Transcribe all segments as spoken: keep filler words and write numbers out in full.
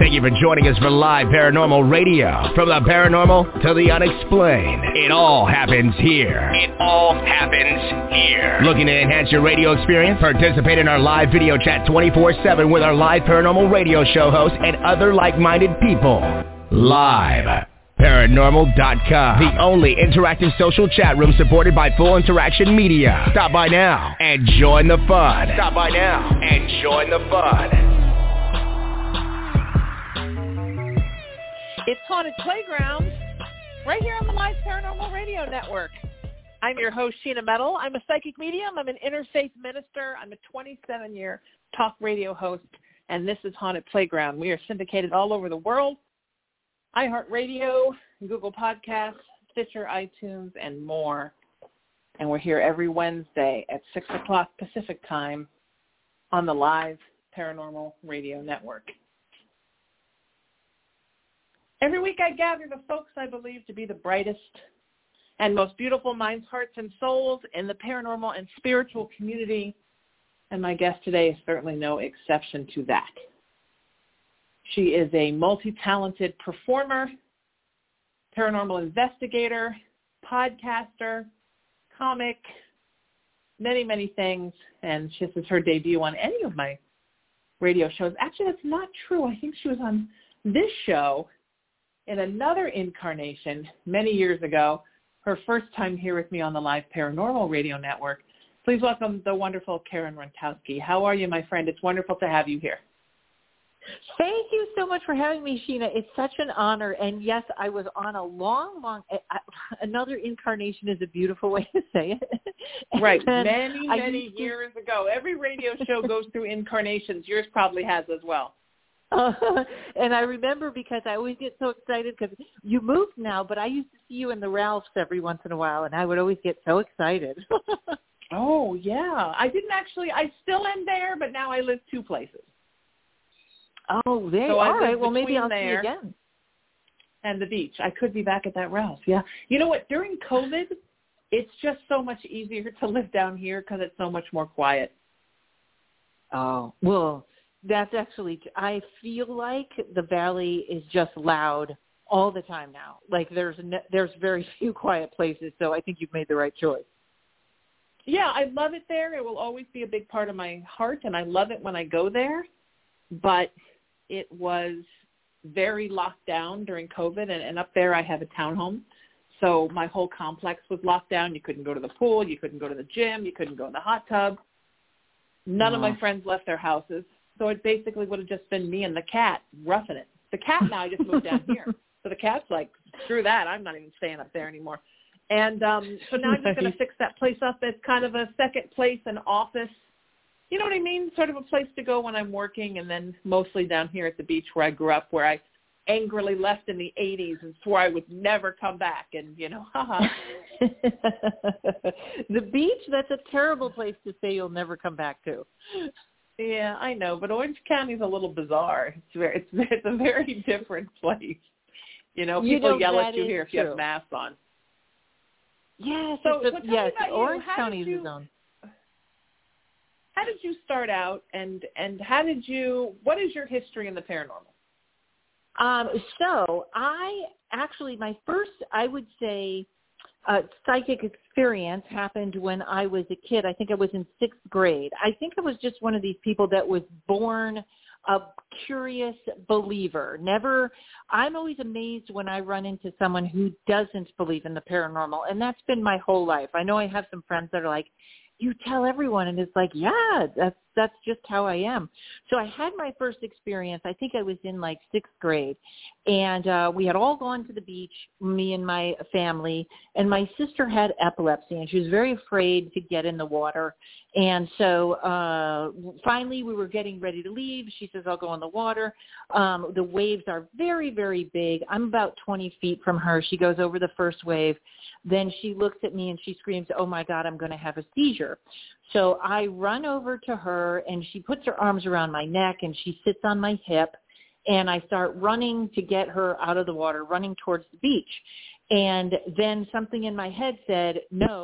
Thank you for joining us for Live Paranormal Radio. From the paranormal to the unexplained, it all happens here. It all happens here. Looking to enhance your radio experience? Participate in our live video chat twenty-four seven with our Live Paranormal Radio show hosts and other like-minded people. Live Paranormal dot com, the only interactive social chat room supported by Full Interaction Media. Stop by now and join the fun. Stop by now and join the fun. It's Haunted Playground, right here on the Live Paranormal Radio Network. I'm your host, Sheena Metal. I'm a psychic medium. I'm an interfaith minister. I'm a twenty-seven-year talk radio host, and this is Haunted Playground. We are syndicated all over the world. iHeartRadio, Google Podcasts, Stitcher, iTunes, and more. And we're here every Wednesday at six o'clock Pacific time on the Live Paranormal Radio Network. Every week I gather the folks I believe to be the brightest and most beautiful minds, hearts, and souls in the paranormal and spiritual community. And my guest today is certainly no exception to that. She is a multi-talented performer, paranormal investigator, podcaster, comic, many, many things. And this is her debut on any of my radio shows. Actually, that's not true. I think she was on this show in another incarnation many years ago. Her first time here with me on the Live Paranormal Radio Network. Please welcome the wonderful Karen Runtowski. How are you, my friend? It's wonderful to have you here. Thank you so much for having me, Sheena. It's such an honor. And yes, I was on a long, long, I, another incarnation is a beautiful way to say it. Right. Many, many years to, ago. Every radio show goes through incarnations. Yours probably has as well. Uh, and I remember because I always get so excited because you moved now, but I used to see you in the Ralphs every once in a while, and I would always get so excited. Oh, yeah. I didn't actually, I still am there, but now I live two places. Oh, there. So all right. Well, maybe I'll see you again. And the beach. I could be back at that Ralph's. Yeah. You know what? During COVID, it's just so much easier to live down here because it's so much more quiet. Oh, well, that's actually, I feel like the Valley is just loud all the time now. Like there's there's very few quiet places, so I think you've made the right choice. Yeah, I love it there. It will always be a big part of my heart, and I love it when I go there. But it was very locked down during COVID, and, and up there I have a townhome. So my whole complex was locked down. You couldn't go to the pool. You couldn't go to the gym. You couldn't go in the hot tub. None oh. of my friends left their houses. So it basically would have just been me and the cat roughing it. The cat now I just moved down here. So the cat's like, screw that. I'm not even staying up there anymore. And um, so now I'm just going to fix that place up as kind of a second place, an office. You know what I mean? Sort of a place to go when I'm working, and then mostly down here at the beach where I grew up, where I angrily left in the eighties and swore I would never come back. And, you know, haha. The beach, that's a terrible place to say you'll never come back to. Yeah, I know, but Orange County is a little bizarre. It's very, it's, it's a very different place. You know, people you know, yell at you here if you have masks on. Yes, so, a, so yes, Orange you. County is you, a zone. How did you start out, and, and how did you, what is your history in the paranormal? Um, so I actually, my first, I would say, uh, psychic experience happened when I was a kid. I think I was in sixth grade. I think I was just one of these people that was born a curious believer. Never, I'm always amazed when I run into someone who doesn't believe in the paranormal, and that's been my whole life. I know I have some friends that are like, you tell everyone, and it's like, yeah, that's that's just how I am. So I had my first experience. I think I was in like sixth grade, and uh, we had all gone to the beach, me and my family, and my sister had epilepsy, and she was very afraid to get in the water. And so uh, finally we were getting ready to leave. She says, I'll go in the water. Um, the waves are very, very big. I'm about twenty feet from her. She goes over the first wave. Then she looks at me and she screams, oh, my God, I'm going to have a seizure. So I run over to her, and she puts her arms around my neck, and she sits on my hip, and I start running to get her out of the water, running towards the beach. And then something in my head said, no,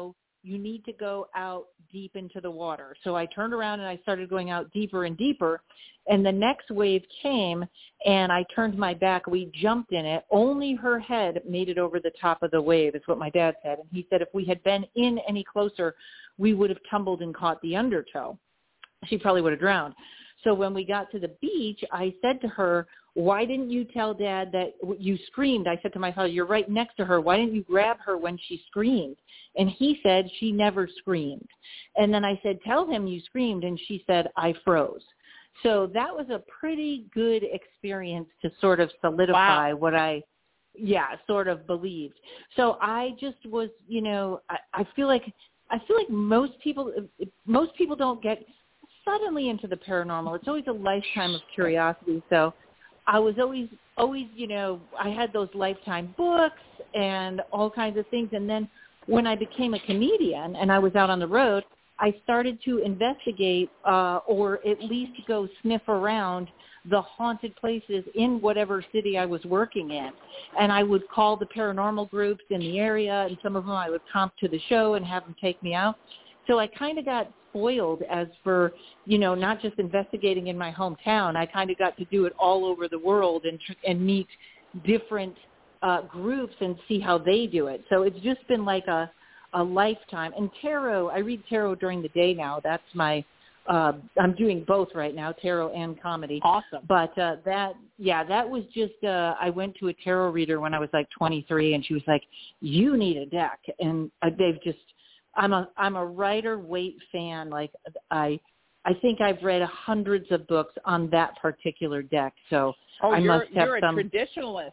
you need to go out deep into the water. So I turned around and I started going out deeper and deeper. And the next wave came and I turned my back. We jumped in it. Only her head made it over the top of the wave is what my dad said. And he said if we had been in any closer, we would have tumbled and caught the undertow. She probably would have drowned. So when we got to the beach, I said to her, why didn't you tell Dad that you screamed? I said to my father, you're right next to her. Why didn't you grab her when she screamed? And he said, she never screamed. And then I said, tell him you screamed. And she said, I froze. So that was a pretty good experience to sort of solidify wow. what I, yeah, sort of believed. So I just was, you know, I, I feel like, I feel like most people, most people don't get suddenly into the paranormal. It's always a lifetime of curiosity. So I was always, always, you know, I had those lifetime books and all kinds of things. And then when I became a comedian and I was out on the road, I started to investigate uh, or at least go sniff around the haunted places in whatever city I was working in. And I would call the paranormal groups in the area, and some of them I would comp to the show and have them take me out. So I kind of got spoiled as for, you know, not just investigating in my hometown. I kind of got to do it all over the world and and meet different uh, groups and see how they do it. So it's just been like a, a lifetime. And tarot, I read tarot during the day now. That's my, uh, I'm doing both right now, tarot and comedy. Awesome. But uh, that, yeah, that was just, uh, I went to a tarot reader when I was like twenty-three, and she was like, you need a deck. And uh, they've just, I'm a I'm a Rider-Waite fan. Like I I think I've read hundreds of books on that particular deck. So oh, I you're, must have you're a some traditionalist.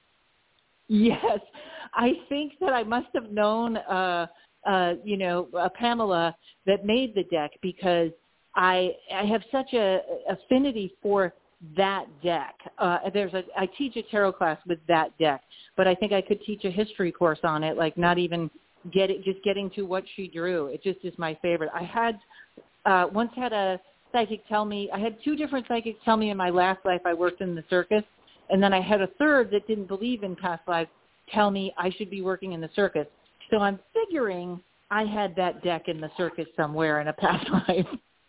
Yes, I think that I must have known uh, uh, you know uh, Pamela that made the deck because I I have such a affinity for that deck. Uh, there's a I teach a tarot class with that deck, but I think I could teach a history course on it. Like not even. Get it, just getting to what she drew. It just is my favorite. I had uh, once had a psychic tell me, I had two different psychics tell me in my last life I worked in the circus, and then I had a third that didn't believe in past lives tell me I should be working in the circus. So I'm figuring I had that deck in the circus somewhere in a past life.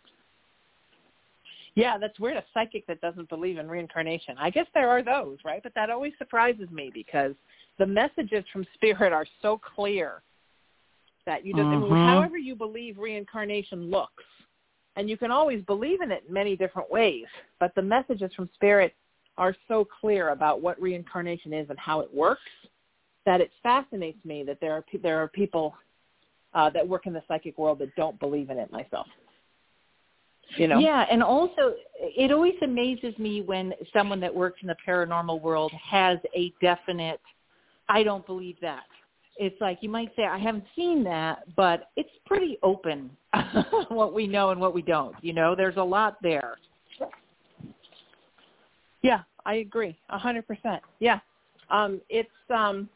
Yeah, that's weird, a psychic that doesn't believe in reincarnation. I guess there are those, right? But that always surprises me because the messages from Spirit are so clear. That you just, mm-hmm. however you believe reincarnation looks, and you can always believe in it in many different ways, but the messages from Spirit are so clear about what reincarnation is and how it works that it fascinates me that there are there are people uh, that work in the psychic world that don't believe in it myself. You know? Yeah, and also it always amazes me when someone that works in the paranormal world has a definite, I don't believe that. It's like you might say, I haven't seen that, but it's pretty open what we know and what we don't. You know, there's a lot there. Yeah, I agree, a hundred percent. Yeah, um, it's um,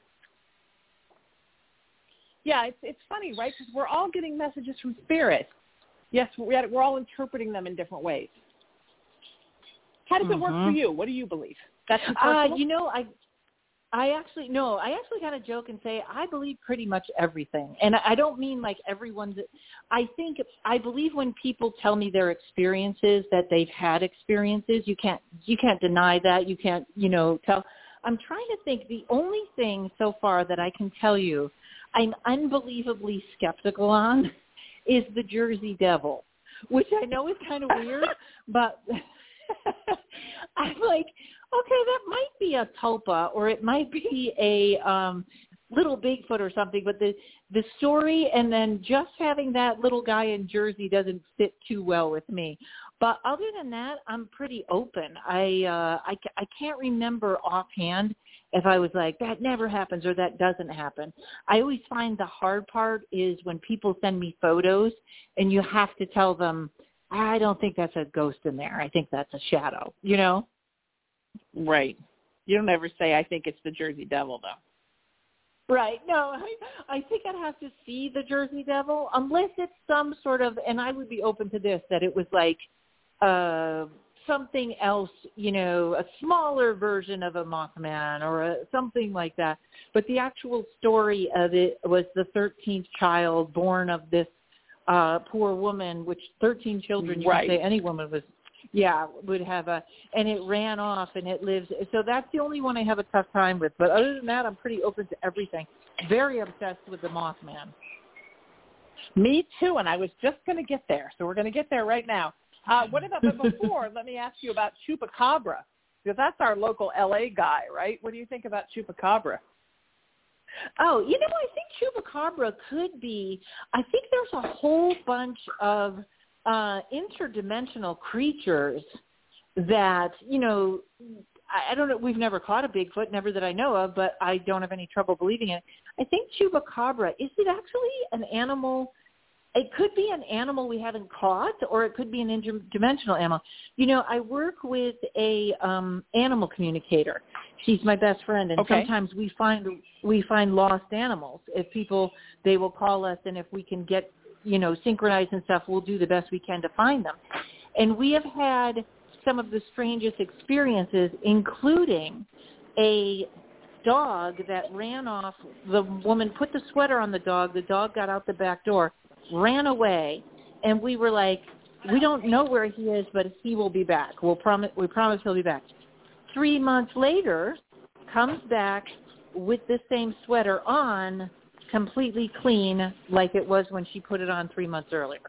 yeah, it's it's funny, right? Because we're all getting messages from Spirit. Yes, we're we're all interpreting them in different ways. How does mm-hmm. it work for you? What do you believe? That's uh, you know, I. I actually, no, I actually kind of joke and say I believe pretty much everything. And I don't mean like everyone's, I think, I believe when people tell me their experiences, that they've had experiences, you can't, you can't deny that. You can't, you know, tell. I'm trying to think the only thing so far that I can tell you I'm unbelievably skeptical on is the Jersey Devil, which I know is kind of weird, but I'm like, okay, that might be a tulpa or it might be a um, little Bigfoot or something, but the the story and then just having that little guy in Jersey doesn't fit too well with me. But other than that, I'm pretty open. I uh, I, I can't remember offhand if I was like, that never happens or that doesn't happen. I always find the hard part is when people send me photos and you have to tell them, I don't think that's a ghost in there. I think that's a shadow, you know? Right. You don't ever say, I think it's the Jersey Devil, though. Right. No, I, I think I'd have to see the Jersey Devil unless it's some sort of, and I would be open to this, that it was like uh, something else, you know, a smaller version of a Mothman or a, something like that. But the actual story of it was the thirteenth child born of this uh, poor woman, which thirteen children, you right. can say any woman was, yeah, would have a, and it ran off and it lives. So that's the only one I have a tough time with. But other than that, I'm pretty open to everything. Very obsessed with the Mothman. Me too, and I was just going to get there, so we're going to get there right now. Uh, what about, but before, let me ask you about Chupacabra, because that's our local L A guy, right? What do you think about Chupacabra? Oh, you know, I think Chupacabra could be, I think there's a whole bunch of uh, interdimensional creatures that, you know, I, I don't know, we've never caught a Bigfoot, never that I know of, but I don't have any trouble believing it. I think Chupacabra, is it actually an animal? It could be an animal we haven't caught, or it could be an interdimensional animal. You know, I work with a um, animal communicator. She's my best friend, and okay. sometimes we find we find lost animals. If people, they will call us, and if we can get, you know, synchronized and stuff, we'll do the best we can to find them. And we have had some of the strangest experiences, including a dog that ran off. The woman put the sweater on the dog. The dog got out the back door, ran away, and we were like, we don't know where he is, but he will be back. We'll promise, we promise he'll be back. Three months later, comes back with the same sweater on, completely clean, like it was when she put it on three months earlier.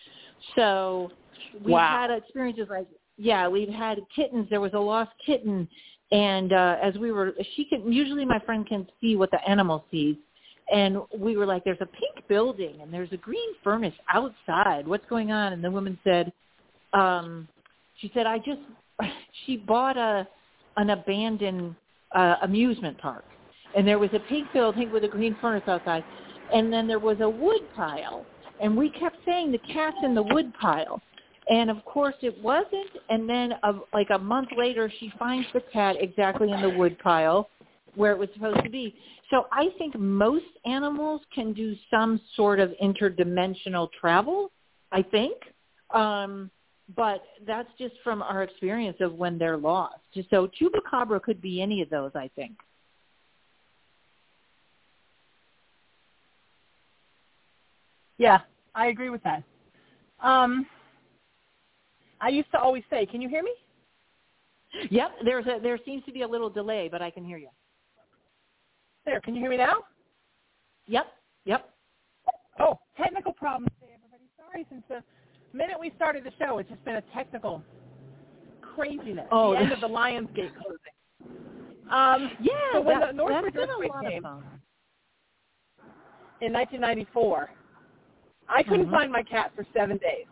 So we've wow. had experiences like, yeah, we've had kittens. There was a lost kitten, and uh, as we were, she can, usually my friend can see what the animal sees. And we were like, there's a pink building and there's a green furnace outside. What's going on? And the woman said, um, she said, I just, she bought a an abandoned uh, amusement park. And there was a pink building with a green furnace outside. And then there was a wood pile. And we kept saying the cat's in the wood pile. And, of course, it wasn't. And then uh, like a month later, she finds the cat exactly in the wood pile where it was supposed to be. So I think most animals can do some sort of interdimensional travel, I think. Um, but that's just from our experience of when they're lost. So Chupacabra could be any of those, I think. Yeah, I agree with that. Um, I used to always say, can you hear me? Yep, there's a, there seems to be a little delay, but I can hear you. There, can you hear me now? Yep, yep. Oh, technical problems today, everybody. Sorry, since the minute we started the show, it's just been a technical craziness. Oh, the end of the Lionsgate closing. Um, yeah, so when that, the Northridge that's been earthquake a lot came of fun. in nineteen ninety-four, I couldn't Mm-hmm. find my cat for seven days.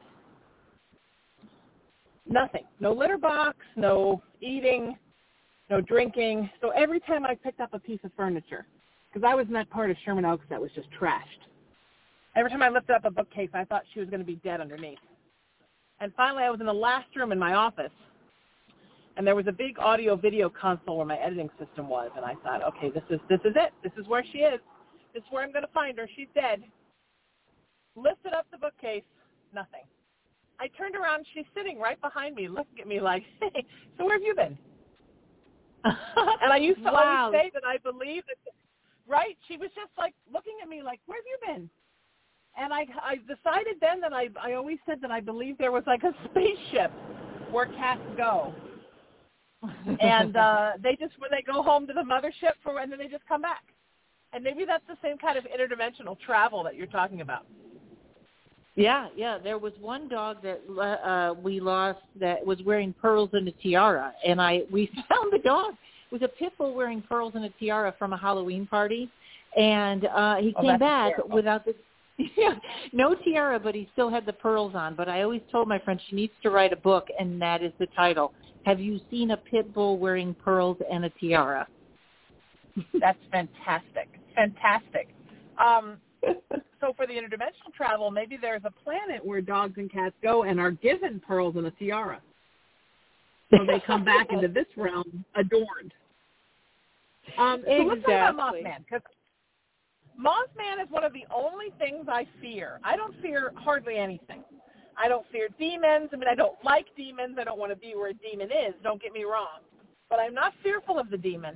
Nothing. No litter box, no eating, no drinking. So every time I picked up a piece of furniture, because I was in that part of Sherman Oaks that was just trashed, every time I lifted up a bookcase, I thought she was going to be dead underneath. And finally, I was in the last room in my office, and there was a big audio-video console where my editing system was, and I thought, okay, this is this is it. This is where she is. This is where I'm going to find her. She's dead. Lifted up the bookcase, nothing. I turned around, she's sitting right behind me, looking at me like, hey, so where have you been? And I used to wow. always say that I believe that, right? She was just like looking at me like, where have you been? And I, I decided then that I, I always said that I believed there was like a spaceship where cats go. And uh, they just, when they go home to the mothership, for, and then they just come back. And maybe that's the same kind of interdimensional travel that you're talking about. Yeah, yeah. There was one dog that uh, we lost that was wearing pearls and a tiara, and I we found the dog. It was a pit bull wearing pearls and a tiara from a Halloween party, and uh, he oh, came back terrible. without the yeah, no tiara, but he still had the pearls on. But I always told my friend she needs to write a book, and that is the title. Have you seen a pit bull wearing pearls and a tiara? That's fantastic. Fantastic. Um, so for the interdimensional travel, maybe there's a planet where dogs and cats go and are given pearls and a tiara. So they come back into this realm adorned. Um, so exactly. let's talk about Mothman, because Mothman is one of the only things I fear. I don't fear hardly anything. I don't fear demons. I mean, I don't like demons. I don't want to be where a demon is. Don't get me wrong. But I'm not fearful of the demon.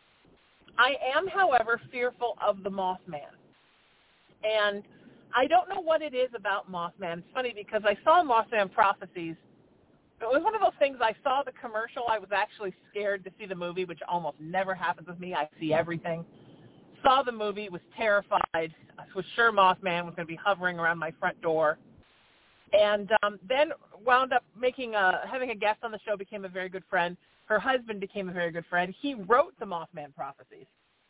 I am, however, fearful of the Mothman. And I don't know what it is about Mothman. It's funny because I saw Mothman Prophecies. It was one of those things, I saw the commercial. I was actually scared to see the movie, which almost never happens with me. I see everything. Saw the movie, was terrified. I was sure Mothman was going to be hovering around my front door. And um, then wound up making a, having a guest on the show, became a very good friend. Her husband became a very good friend. He wrote the Mothman Prophecies.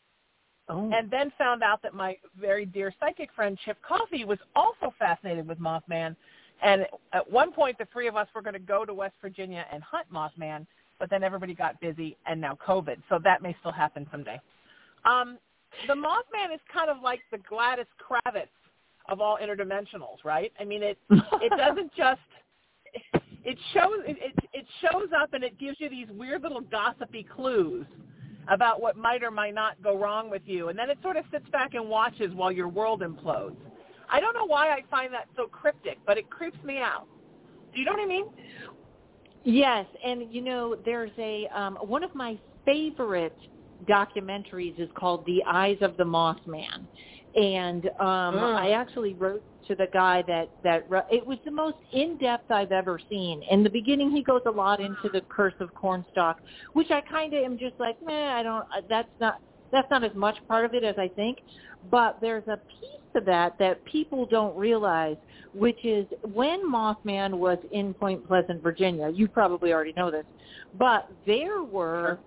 Oh. And then found out that my very dear psychic friend, Chip Coffey, was also fascinated with Mothman. And at one point, the three of us were going to go to West Virginia and hunt Mothman, but then everybody got busy, and now COVID. So that may still happen someday. Um, the Mothman is kind of like the Gladys Kravitz of all interdimensionals, right? I mean, it it doesn't just it, it shows it, it it shows up and it gives you these weird little gossipy clues about what might or might not go wrong with you, and then it sort of sits back and watches while your world implodes. I don't know why I find that so cryptic, but it creeps me out. Do you know what I mean? Yes, and you know, there's a um, one of my favorite documentaries is called The Eyes of the Mothman. And um, mm. I actually wrote to the guy that, that it was the most in-depth I've ever seen. In the beginning, he goes a lot into the Curse of Cornstalk, which I kind of am just like, meh, I don't, that's not, that's not as much part of it as I think. But there's a piece to that that people don't realize, which is when Mothman was in Point Pleasant, Virginia, you probably already know this, but there were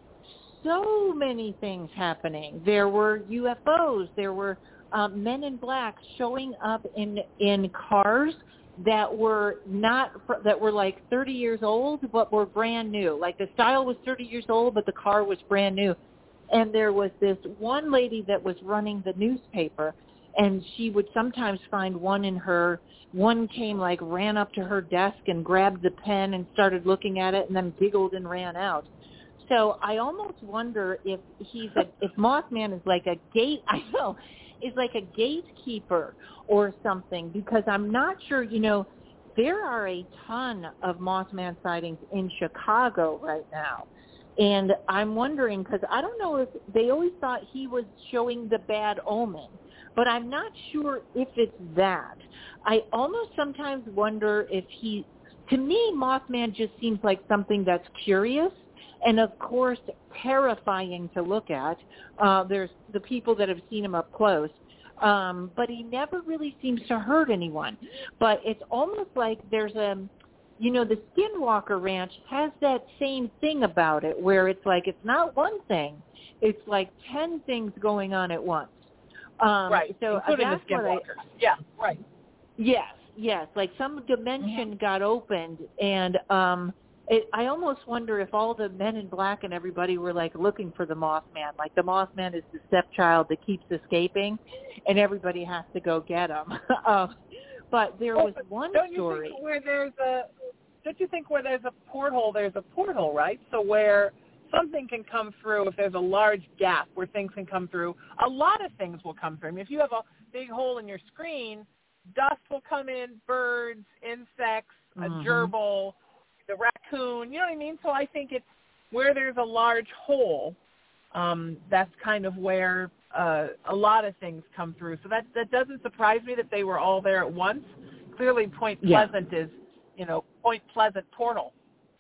so many things happening. There were U F Os, there were Um, men in black showing up in in cars that were not that were like thirty years old but were brand new. Like the style was thirty years old but the car was brand new. And there was this one lady that was running the newspaper, and she would sometimes find one in her one came like ran up to her desk and grabbed the pen and started looking at it and then giggled and ran out. So I almost wonder if he's a if Mothman is like a gate I know is like a gatekeeper or something, because I'm not sure, you know, there are a ton of Mothman sightings in Chicago right now. And I'm wondering, because I don't know if they always thought he was showing the bad omen, but I'm not sure if it's that. I almost sometimes wonder if he, to me, Mothman just seems like something that's curious and, of course, terrifying to look at. Uh, there's the people that have seen him up close. Um, but he never really seems to hurt anyone. But it's almost like there's a, you know, the Skinwalker Ranch has that same thing about it where it's like it's not one thing. It's like ten things going on at once. Um, right, so including that's the Skinwalkers. I, yeah, right. Yes, yes. Like some dimension mm-hmm. got opened, and um, It, I almost wonder if all the men in black and everybody were like looking for the Mothman. Like the Mothman is the stepchild that keeps escaping, and everybody has to go get him. um, but there was oh, one don't story. You think where there's a, don't you think where there's a porthole, there's a portal, right? So where something can come through, if there's a large gap where things can come through, a lot of things will come through. I mean, if you have a big hole in your screen, dust will come in, birds, insects, a mm-hmm. gerbil, the raccoon, you know what I mean? So I think it's where there's a large hole, um, that's kind of where uh, a lot of things come through. So that, that doesn't surprise me that they were all there at once. Clearly Point Pleasant yeah. is, you know, Point Pleasant portal.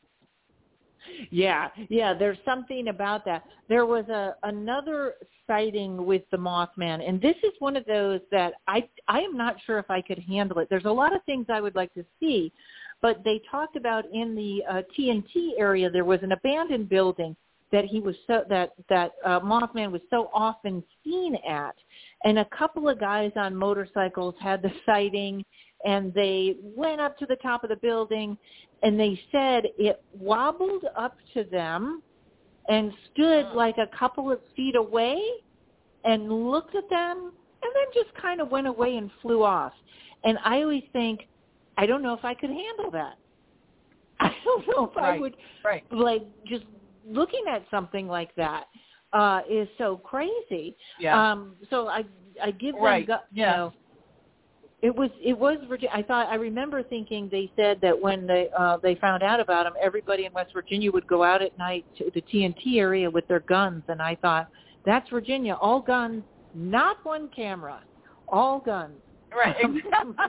Yeah, yeah, there's something about that. There was a another sighting with the Mothman, and this is one of those that I I am not sure if I could handle it. There's a lot of things I would like to see, but they talked about in the uh, T N T area there was an abandoned building that he was so that that uh, Mothman was so often seen at, and a couple of guys on motorcycles had the sighting, and they went up to the top of the building, and they said it wobbled up to them and stood like a couple of feet away and looked at them and then just kind of went away and flew off. And I always think, I don't know if I could handle that. I don't know if right. I would, right. like, just looking at something like that uh, is so crazy. Yeah. Um, so I I give them, right. you yeah. know, It was it was Virginia. I thought I remember thinking they said that when they uh, they found out about him, everybody in West Virginia would go out at night to the T N T area with their guns, and I thought that's Virginia, all guns, not one camera, all guns. Right. Who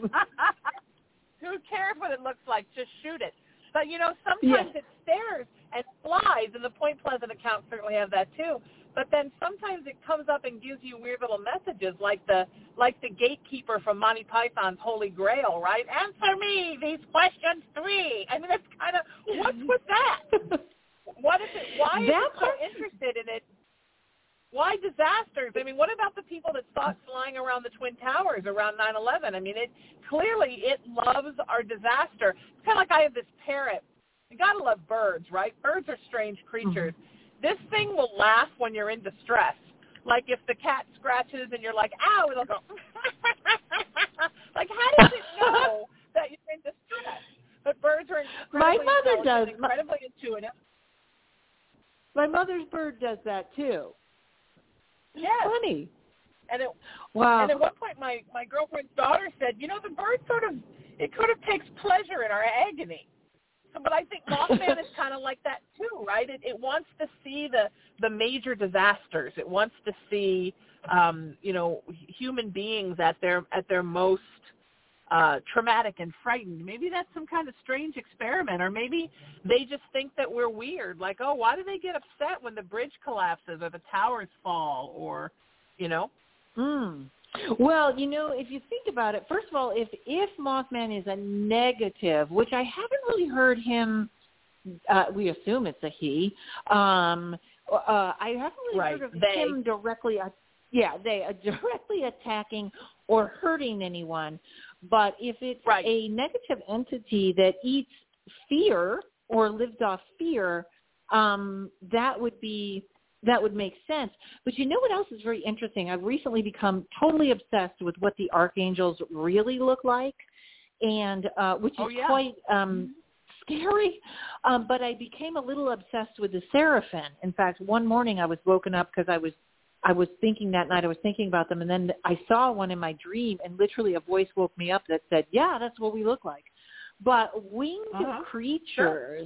cares what it looks like? Just shoot it. But you know, sometimes yeah. it stares and flies, and the Point Pleasant accounts certainly have that too. But then sometimes it comes up and gives you weird little messages, like the like the gatekeeper from Monty Python's Holy Grail, right? Answer me these questions three. I mean, it's kind of, what's with that? What is it? Why is it so interested in it? Why disasters? I mean, what about the people that saw it flying around the Twin Towers around nine eleven? I mean, it clearly it loves our disaster. It's kind of like I have this parrot. You got to love birds, right? Birds are strange creatures. Mm-hmm. This thing will laugh when you're in distress. Like if the cat scratches and you're like, ow, it'll go. Like, how does it know that you're in distress? But birds are incredibly, My mother does. incredibly intuitive. My mother's bird does that too. Yes. Funny. And it, wow. And at one point, my, my girlfriend's daughter said, you know, the bird sort of, it sort of takes pleasure in our agony. But I think Mothman is kind of like that too, right? It, it wants to see the, the major disasters. It wants to see, um, you know, human beings at their at their most uh, traumatic and frightened. Maybe that's some kind of strange experiment, or maybe they just think that we're weird. Like, oh, why do they get upset when the bridge collapses or the towers fall, or, you know? Hmm. Well, you know, if you think about it, first of all, if if Mothman is a negative, which I haven't really heard him, uh, we assume it's a he. Um, uh, I haven't really right. heard of they. him directly, uh, yeah, they uh, directly attacking or hurting anyone. But if it's right. a negative entity that eats fear or lives off fear, um, that would be. That would make sense. But you know what else is very interesting? I've recently become totally obsessed with what the archangels really look like, and uh, which is oh, yeah. quite um, scary. Um, but I became a little obsessed with the seraphim. In fact, one morning I was woken up because I was I was thinking that night, I was thinking about them, and then I saw one in my dream, and literally a voice woke me up that said, yeah, that's what we look like. But winged uh-huh. creatures... Sure.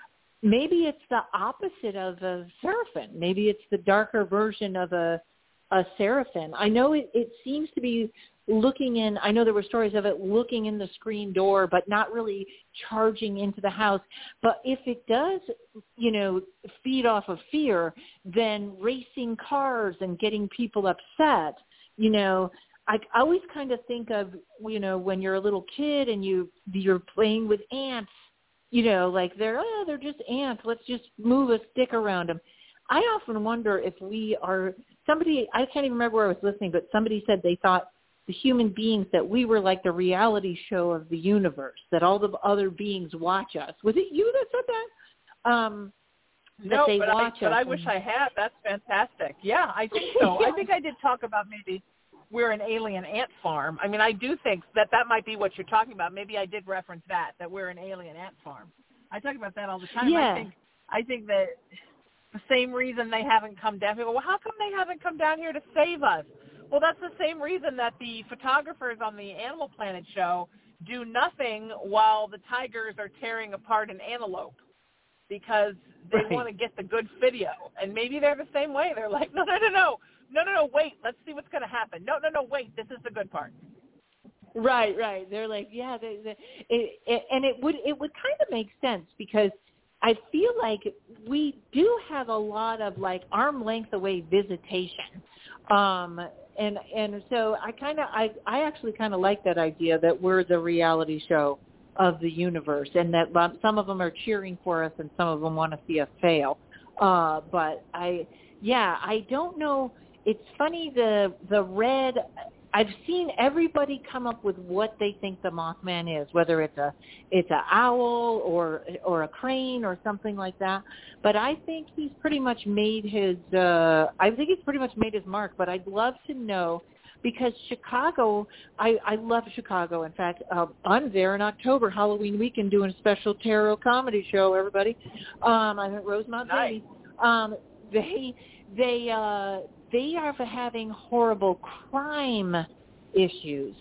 Maybe it's the opposite of a seraphim. Maybe it's the darker version of a a seraphim. I know it, it seems to be looking in, I know there were stories of it looking in the screen door, but not really charging into the house. But if it does, you know, feed off of fear, then racing cars and getting people upset, you know, I always kind of think of, you know, when you're a little kid and you, you're playing with ants, you know, like they're, oh, they're just ants. Let's just move a stick around them. I often wonder if we are, somebody, I can't even remember where I was listening, but somebody said they thought the human beings, that we were like the reality show of the universe, that all the other beings watch us. Was it you that said that? Um, no, that they but, watch I, but us I and... wish I had. That's fantastic. Yeah, I think so. I think I did talk about maybe we're an alien ant farm. I mean, I do think that that might be what you're talking about. Maybe I did reference that, that we're an alien ant farm. I talk about that all the time. Yeah. I think I think that the same reason they haven't come down here. Well, how come they haven't come down here to save us? Well, that's the same reason that the photographers on the Animal Planet show do nothing while the tigers are tearing apart an antelope, because they right. want to get the good video. And maybe they're the same way. They're like, no, no, no, no. No, no, no, wait, let's see what's going to happen. No, no, no, wait, this is the good part. Right, right. They're like, yeah, they, they, it, it, and it would it would kind of make sense, because I feel like we do have a lot of like arm length away visitation, um, and and so I kind of I I actually kind of like that idea that we're the reality show of the universe, and that some of them are cheering for us and some of them want to see us fail. Uh, but I, yeah, I don't know. It's funny, the the red, I've seen everybody come up with what they think the Mothman is, whether it's a it's a owl or or a crane or something like that. But I think he's pretty much made his uh, I think he's pretty much made his mark. But I'd love to know, because Chicago, I, I love Chicago. In fact, uh, I'm there in October, Halloween weekend, doing a special tarot comedy show. Everybody, um, I'm at Rosemont nice. City. Um, they they. Uh, They are having horrible crime issues.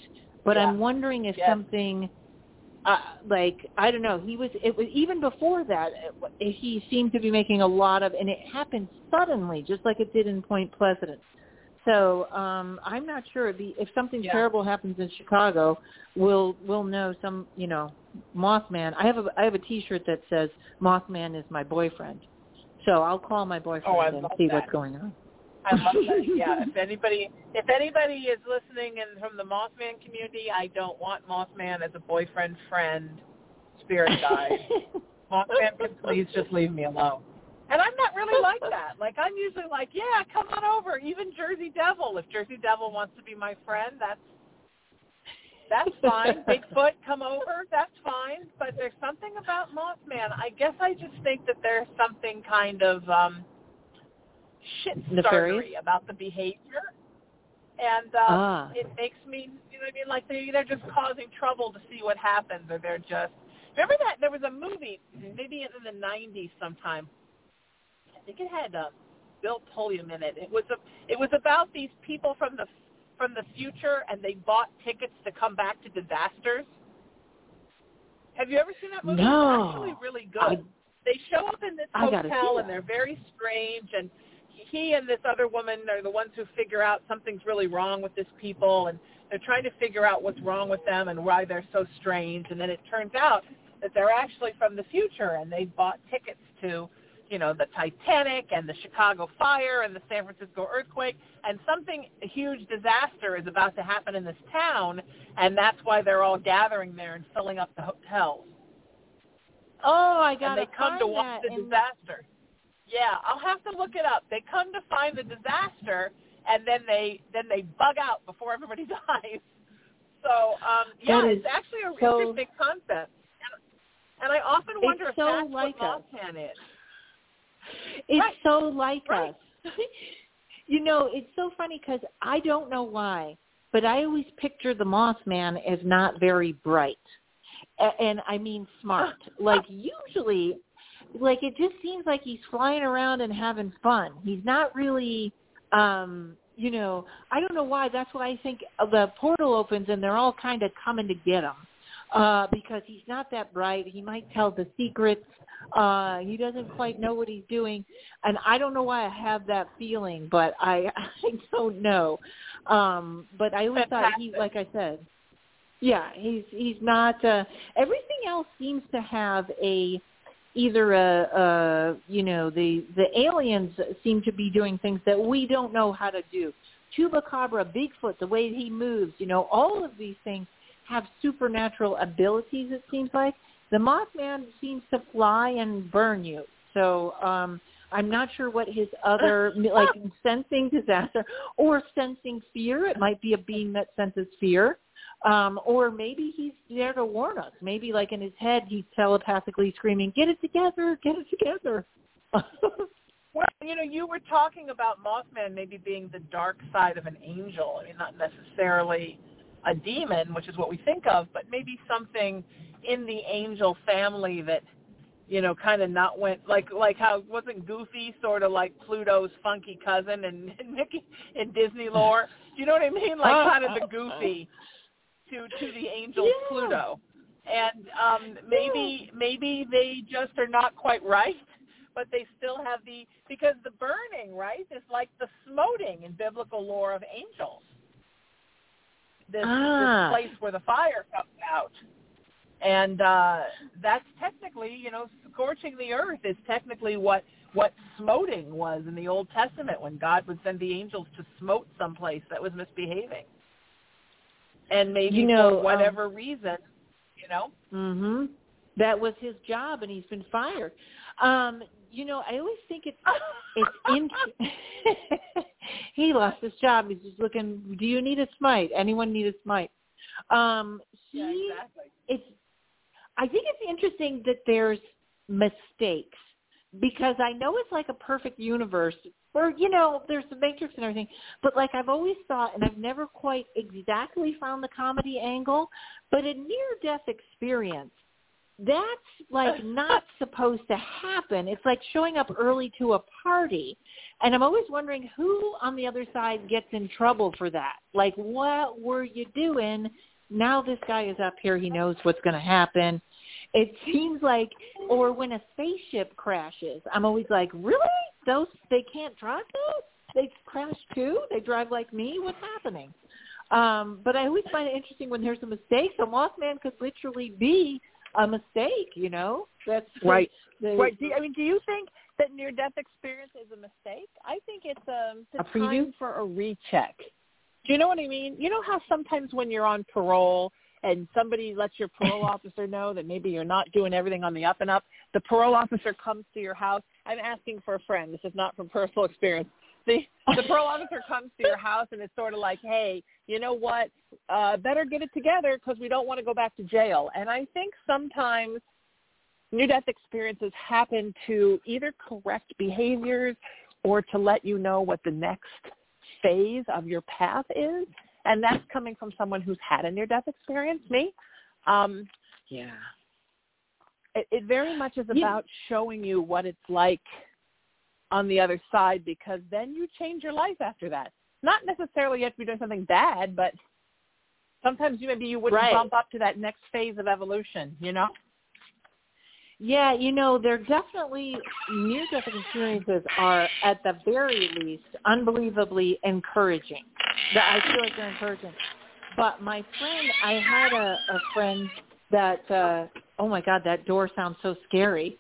but yeah. I'm wondering if yes. something uh, like, I don't know, he was, it was even before that, it, he seemed to be making a lot of, and it happened suddenly, just like it did in Point Pleasant. So um, I'm not sure if, the, if something yeah. terrible happens in Chicago, we'll we'll know some, you know, Mothman. I have a I have a T-shirt that says Mothman is my boyfriend. So I'll call my boyfriend oh, and see that. what's going on. I love that. Yeah. If anybody if anybody is listening and from the Mothman community, I don't want Mothman as a boyfriend, friend, spirit guide. Mothman, please just leave me alone. And I'm not really like that. Like, I'm usually like, yeah, come on over. Even Jersey Devil. If Jersey Devil wants to be my friend, that's that's fine. Bigfoot, come over. That's fine. But there's something about Mothman. I guess I just think that there's something kind of um, shit-startery about the behavior. And um, ah. it makes me, you know what I mean? Like, they're either just causing trouble to see what happens, or they're just... Remember that? There was a movie, maybe in the nineties sometime. I think it had uh, Bill Pulliam in it. It was a, it was about these people from the from the future, and they bought tickets to come back to disasters. Have you ever seen that movie? No. It's actually really good. I, they show up in this I hotel, and they're very strange, and he and this other woman are the ones who figure out something's really wrong with this people, and they're trying to figure out what's wrong with them and why they're so strange, and then it turns out that they're actually from the future, and they bought tickets to, you know, the Titanic and the Chicago fire and the San Francisco earthquake, and something, a huge disaster is about to happen in this town, and that's why they're all gathering there and filling up the hotels. Oh, I got to And they come to watch the and... disaster. Yeah, I'll have to look it up. They come to find the disaster, and then they then they bug out before everybody dies. So, um, yeah, is it's actually a so... interesting concept. And, and I often wonder it's if so that's like what Mothman is. It's right. so like right. us. You know, it's so funny because I don't know why, but I always picture the Mothman as not very bright. A- and I mean smart. Like usually, like it just seems like he's flying around and having fun. He's not really, um, you know, I don't know why. That's why I think the portal opens and they're all kind of coming to get him. Uh, because he's not that bright. He might tell the secrets. Uh, he doesn't quite know what he's doing. And I don't know why I have that feeling, but I, I don't know. Um, but I always Fantastic. thought he, like I said, yeah, he's, he's not, uh, everything else seems to have a, either a, a, you know, the, the aliens seem to be doing things that we don't know how to do. Chupacabra, Bigfoot, the way he moves, you know, all of these things have supernatural abilities, it seems like. The Mothman seems to fly and burn you. So um, I'm not sure what his other, like sensing disaster or sensing fear. It might be a being that senses fear. Um, or maybe he's there to warn us. Maybe like in his head he's telepathically screaming, get it together, get it together. Well, you know, you were talking about Mothman maybe being the dark side of an angel. I mean, not necessarily a demon, which is what we think of, but maybe something in the angel family that, you know, kind of not went, like like how wasn't Goofy sort of like Pluto's funky cousin and, and Mickey in Disney lore? Do you know what I mean? Like kind of the Goofy to to the angel's yeah. Pluto. And um, maybe maybe they just are not quite right, but they still have the, because the burning, right, is like the smoting in biblical lore of angels. This, ah. this place where the fire comes out. And uh, that's technically, you know, scorching the earth is technically what, what smoting was in the Old Testament, when God would send the angels to smote someplace that was misbehaving. And maybe you know, for whatever um, reason, you know. Mm-hmm. That was his job, and he's been fired. Um, you know, I always think it's it's in. He lost his job. He's just looking. Do you need a smite? Anyone need a smite? Um, he. Yeah, exactly. It's. I think it's interesting that there's mistakes, because I know it's like a perfect universe where, you know, there's the Matrix and everything, but like I've always thought, and I've never quite exactly found the comedy angle, but a near-death experience, that's like not supposed to happen. It's like showing up early to a party, and I'm always wondering who on the other side gets in trouble for that. Like, what were you doing now this guy is up here. He knows what's going to happen. It seems like, or when a spaceship crashes, I'm always like, really? Those, they can't drive those? They crash too? They drive like me? What's happening? Um, but I always find it interesting when there's a mistake. So Mothman could literally be a mistake, you know? That's right. The, right. Do you, I mean, do you think that near-death experience is a mistake? I think it's um, the a time for a recheck. Do you know what I mean? You know how sometimes when you're on parole and somebody lets your parole officer know that maybe you're not doing everything on the up and up, the parole officer comes to your house. I'm asking for a friend. This is not from personal experience. The, the parole officer comes to your house and it's sort of like, hey, you know what, uh, better get it together because we don't want to go back to jail. And I think sometimes near-death experiences happen to either correct behaviors or to let you know what the next phase of your path is. And that's coming from someone who's had a near-death experience, me. Um, yeah. It, it very much is about showing you what it's like on the other side, because then you change your life after that. Not necessarily you have to be doing something bad, but sometimes you maybe you wouldn't right. bump up to that next phase of evolution, you know? Yeah, you know, they're definitely, near-death experiences are, at the very least, unbelievably encouraging. I feel like they're encouraging. But my friend, I had a, a friend that, uh, oh, my God, that door sounds so scary.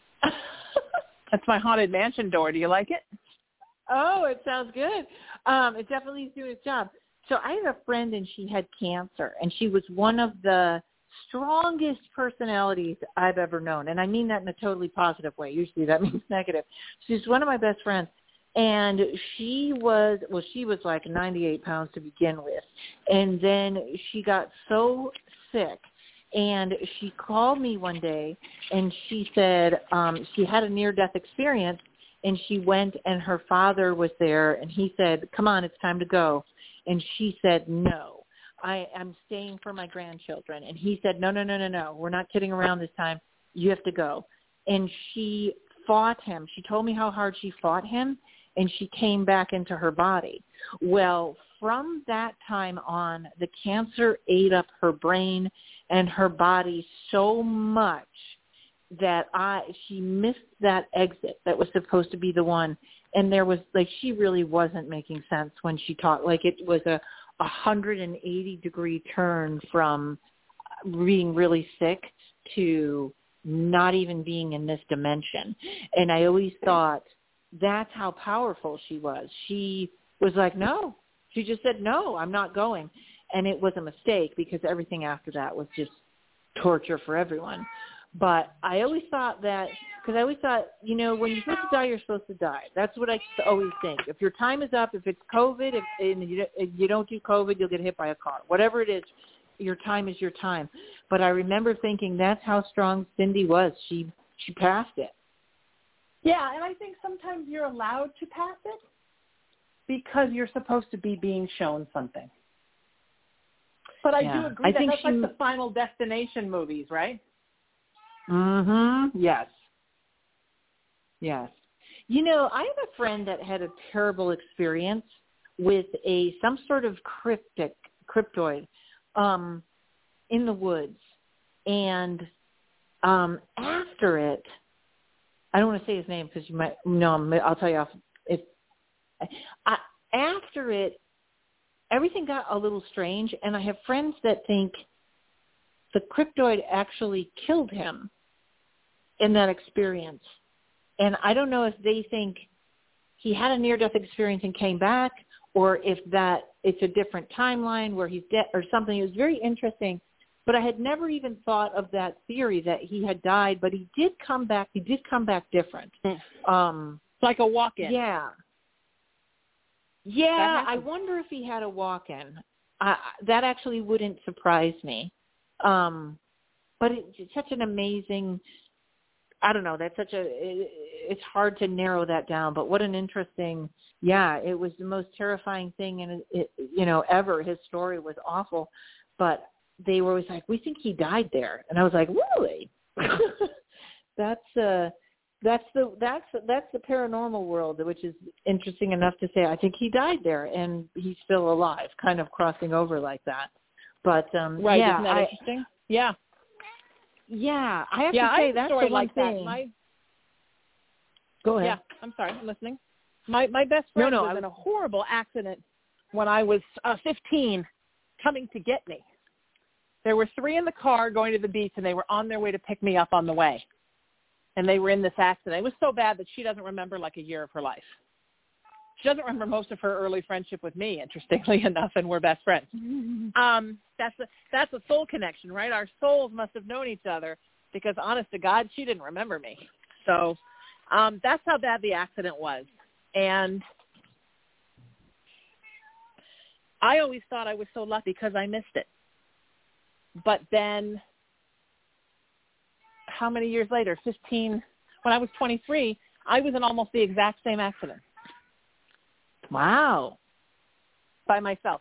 That's my haunted mansion door. Do you like it? Oh, it sounds good. Um, it definitely is doing its job. So I had a friend, and she had cancer, and she was one of the strongest personalities I've ever known. And I mean that in a totally positive way. Usually that means negative. She's one of my best friends. And she was, well, she was like ninety-eight pounds to begin with. And then she got so sick. And she called me one day, and she said um, she had a near-death experience, and she went, and her father was there, and he said, come on, it's time to go. And she said, no, I am staying for my grandchildren. And he said, no, no, no, no, no, we're not kidding around this time. You have to go. And she fought him. She told me how hard she fought him, and she came back into her body. Well, from that time on, the cancer ate up her brain and her body so much that I she missed that exit that was supposed to be the one. And there was, like, she really wasn't making sense when she talked. Like, it was a one hundred eighty degree turn from being really sick to not even being in this dimension. And I always thought that's how powerful she was. She was like, no. She just said, no, I'm not going. And it was a mistake because everything after that was just torture for everyone. But I always thought that, because I always thought, you know, when you're supposed to die, you're supposed to die. That's what I always think. If your time is up, if it's COVID, if, and you, if you don't do COVID, you'll get hit by a car. Whatever it is, your time is your time. But I remember thinking that's how strong Cindy was. She she passed it. Yeah, and I think sometimes you're allowed to pass it because you're supposed to be being shown something. But I yeah. do agree I that think that's she, like the Final Destination movies, right? Mm-hmm. Yes. Yes. You know, I have a friend that had a terrible experience with a some sort of cryptic cryptoid um, in the woods, and um, after it, I don't want to say his name because you might no. I'll tell you off. If I, after it, everything got a little strange, and I have friends that think the cryptoid actually killed him in that experience. And I don't know if they think he had a near-death experience and came back, or if that it's a different timeline where he's dead or something. It was very interesting, but I had never even thought of that theory that he had died, but he did come back. He did come back different. Um, like a walk-in. Yeah. Yeah, I wonder if he had a walk-in. I, that actually wouldn't surprise me. Um, but it, it's such an amazing, I don't know, that's such a, it, it's hard to narrow that down, but what an interesting, yeah, it was the most terrifying thing in, it, you know, ever. His story was awful, but they were always like, we think he died there. And I was like, really? that's, uh, That's the that's that's the paranormal world, which is interesting enough to say. I think he died there, and he's still alive, kind of crossing over like that. But um, right, yeah, isn't that I, interesting? Yeah, yeah, I have yeah. to I say have a that's story the one like thing. that. My, Go ahead. yeah, I'm sorry, I'm listening. My my best No, friend no, was I- in a horrible accident when I was uh, fifteen, coming to get me. There were three in the car going to the beach, and they were on their way to pick me up on the way. And they were in this accident. It was so bad that she doesn't remember like a year of her life. She doesn't remember most of her early friendship with me, interestingly enough, and we're best friends. Um, that's a, that's a soul connection, right? Our souls must have known each other because, honest to God, she didn't remember me. So um, that's how bad the accident was. And I always thought I was so lucky because I missed it. But then how many years later, fifteen, when I was twenty-three, I was in almost the exact same accident. Wow. By myself.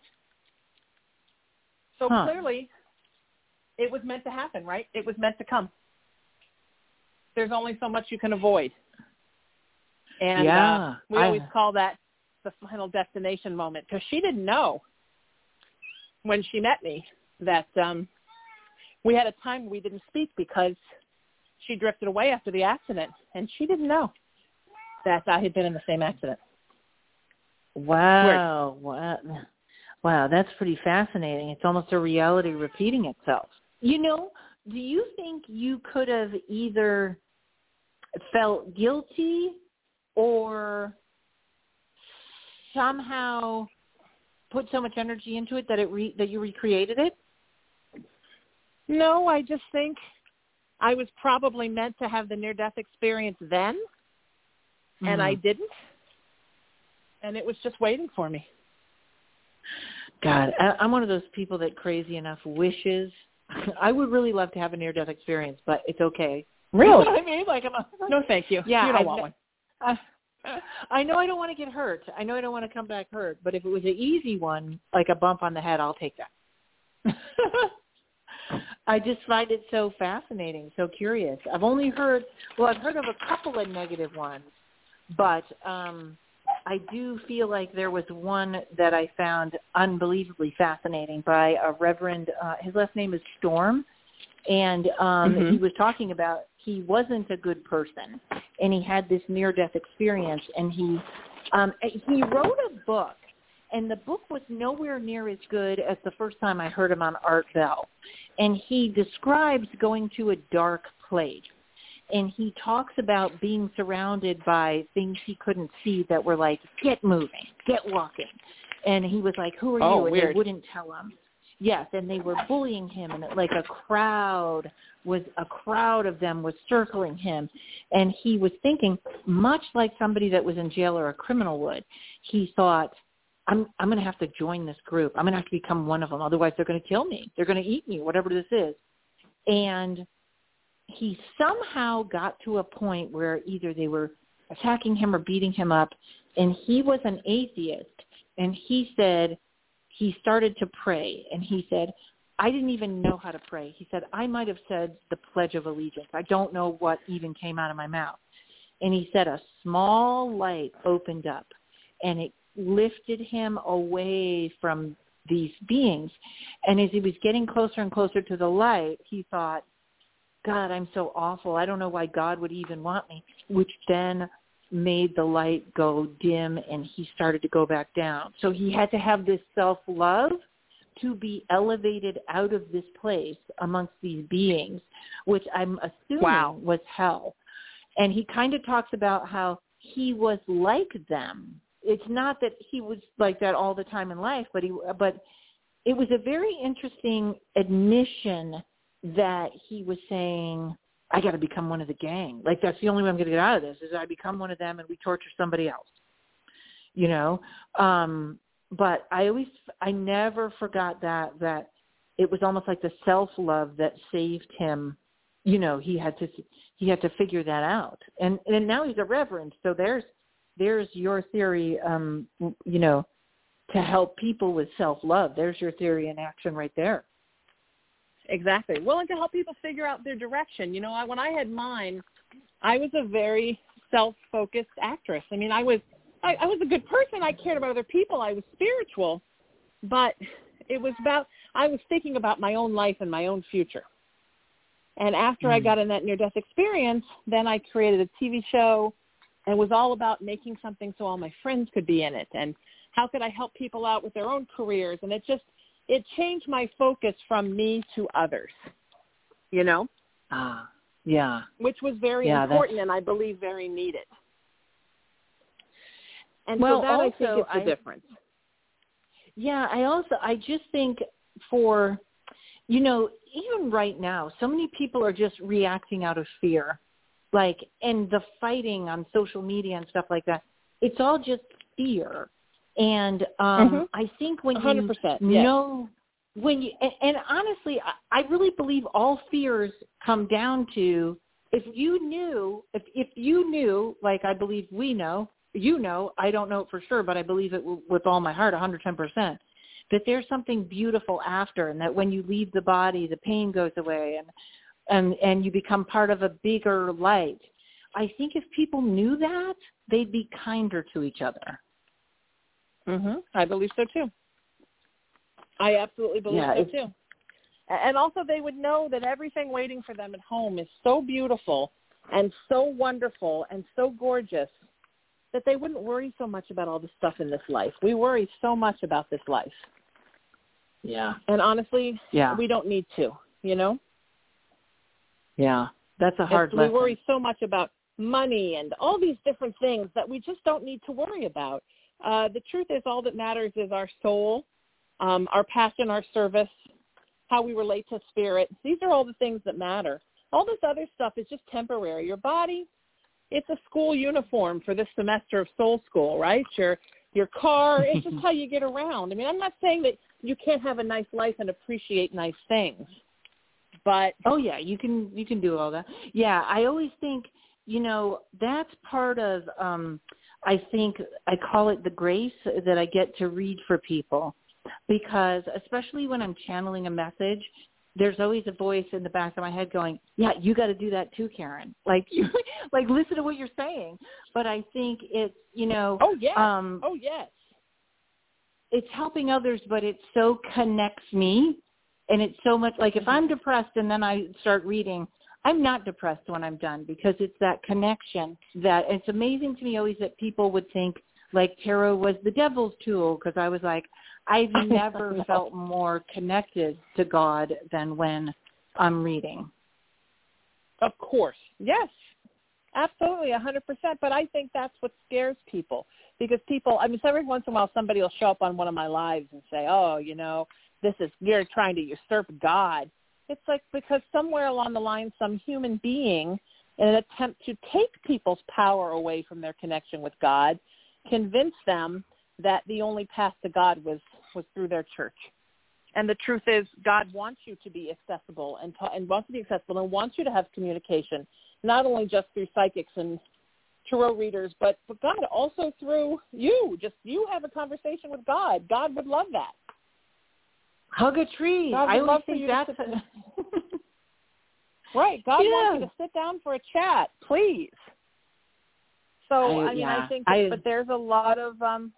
So Huh. clearly, it was meant to happen, right? It was meant to come. There's only so much you can avoid. And yeah, uh, we I, always call that the final destination moment because she didn't know when she met me that um, we had a time we didn't speak because she drifted away after the accident, and she didn't know that I had been in the same accident. Wow, wow, wow, that's pretty fascinating. It's almost a reality repeating itself. You know, do you think you could have either felt guilty or somehow put so much energy into it that it re- that you recreated it? No, I just think I was probably meant to have the near-death experience then, mm-hmm. and I didn't. And it was just waiting for me. God, I, I'm one of those people that crazy enough wishes. I would really love to have a near-death experience, but it's okay. Really? You know what I mean? Like, I'm a, no, thank you. Yeah, you don't I, want one. I, I know I don't want to get hurt. I know I don't want to come back hurt. But if it was an easy one, like a bump on the head, I'll take that. I just find it so fascinating, so curious. I've only heard, well, I've heard of a couple of negative ones, but um, I do feel like there was one that I found unbelievably fascinating by a reverend, uh, his last name is Storm, and um, mm-hmm. he was talking about he wasn't a good person, and he had this near-death experience, and he um, he wrote a book, and the book was nowhere near as good as the first time I heard him on Art Bell. And he describes going to a dark place. And he talks about being surrounded by things he couldn't see that were like, get moving, get walking. And he was like, who are oh, you? And weird. they wouldn't tell him. Yes, and they were bullying him, and like a crowd was a crowd of them was circling him. And he was thinking, much like somebody that was in jail or a criminal would, he thought, I'm I'm going to have to join this group. I'm going to have to become one of them. Otherwise, they're going to kill me. They're going to eat me, whatever this is. And he somehow got to a point where either they were attacking him or beating him up, and he was an atheist. And he said he started to pray, and he said, I didn't even know how to pray. He said, I might have said the Pledge of Allegiance. I don't know what even came out of my mouth. And he said a small light opened up, and it lifted him away from these beings. And as he was getting closer and closer to the light, he thought, God, I'm so awful. I don't know why God would even want me, which then made the light go dim, and he started to go back down. So he had to have this self-love to be elevated out of this place amongst these beings, which I'm assuming wow. was hell. And he kind of talks about how he was like them. It's not that he was like that all the time in life, but he, but it was a very interesting admission that he was saying, I got to become one of the gang. Like, that's the only way I'm going to get out of this, is I become one of them and we torture somebody else, you know? Um, but I always, I never forgot that, that it was almost like the self-love that saved him. You know, he had to, he had to figure that out. And, and now he's a reverend. So there's, there's your theory, um, you know, to help people with self-love. There's your theory in action right there. Exactly. Well, and to help people figure out their direction. You know, I, when I had mine, I was a very self-focused actress. I mean, I was I, I was a good person. I cared about other people. I was spiritual. But it was about, I was thinking about my own life and my own future. And after mm. I got in that near-death experience, then I created a T V show and it was all about making something so all my friends could be in it. And how could I help people out with their own careers? And it just, it changed my focus from me to others, you know? Ah, yeah. Which was very yeah, important and I believe very needed. And well, so that also, I think is the I, difference. Yeah, I also, I just think for, you know, even right now, so many people are just reacting out of fear. Like, and the fighting on social media and stuff like that, it's all just fear. And um, mm-hmm. I think when one hundred percent, you yes. know, when you, and, and honestly, I, I really believe all fears come down to, if you knew, if, if you knew, like I believe we know, you know, I don't know it for sure, but I believe it w- with all my heart, one hundred ten percent, that there's something beautiful after, and that when you leave the body, the pain goes away, and and and you become part of a bigger light. I think if people knew that, they'd be kinder to each other. Mm-hmm. I believe so too. I absolutely believe yeah, so too. And also they would know that everything waiting for them at home is so beautiful and so wonderful and so gorgeous that they wouldn't worry so much about all the stuff in this life. We worry so much about this life. Yeah. And honestly, yeah. we don't need to, you know? Yeah, that's a hard it's, lesson. We worry so much about money and all these different things that we just don't need to worry about. Uh, the truth is all that matters is our soul, um, our passion, our service, how we relate to spirit. These are all the things that matter. All this other stuff is just temporary. Your body, it's a school uniform for this semester of soul school, right? Your your car, it's just how you get around. I mean, I'm not saying that you can't have a nice life and appreciate nice things, but oh yeah, you can you can do all that. Yeah, I always think, you know, that's part of um I think I call it the grace that I get to read for people, because especially when I'm channeling a message, there's always a voice in the back of my head going, yeah, you got to do that too, Karen. Like, you, like listen to what you're saying. But I think it's, you know, oh yes, um, oh yes, it's helping others, but it so connects me. And it's so much like if I'm depressed and then I start reading, I'm not depressed when I'm done, because it's that connection that it's amazing to me always that people would think like tarot was the devil's tool, because I was like, I've never no. felt more connected to God than when I'm reading. Of course. Yes, absolutely, one hundred percent. But I think that's what scares people, because people, I mean, so every once in a while somebody will show up on one of my lives and say, oh, you know, this is, you're trying to usurp God. It's like because somewhere along the line some human being, in an attempt to take people's power away from their connection with God, convinced them that the only path to God was, was through their church. And the truth is, God wants you to be accessible and, ta- and wants to be accessible and wants you to have communication, not only just through psychics and tarot readers, but, but God also through you. Just you have a conversation with God. God would love that. Hug a tree. God would I always love for think you that's to sit- right. God yeah. wants you to sit down for a chat, please. So I, I mean, yeah. I think, that, I, but there's a lot of, um,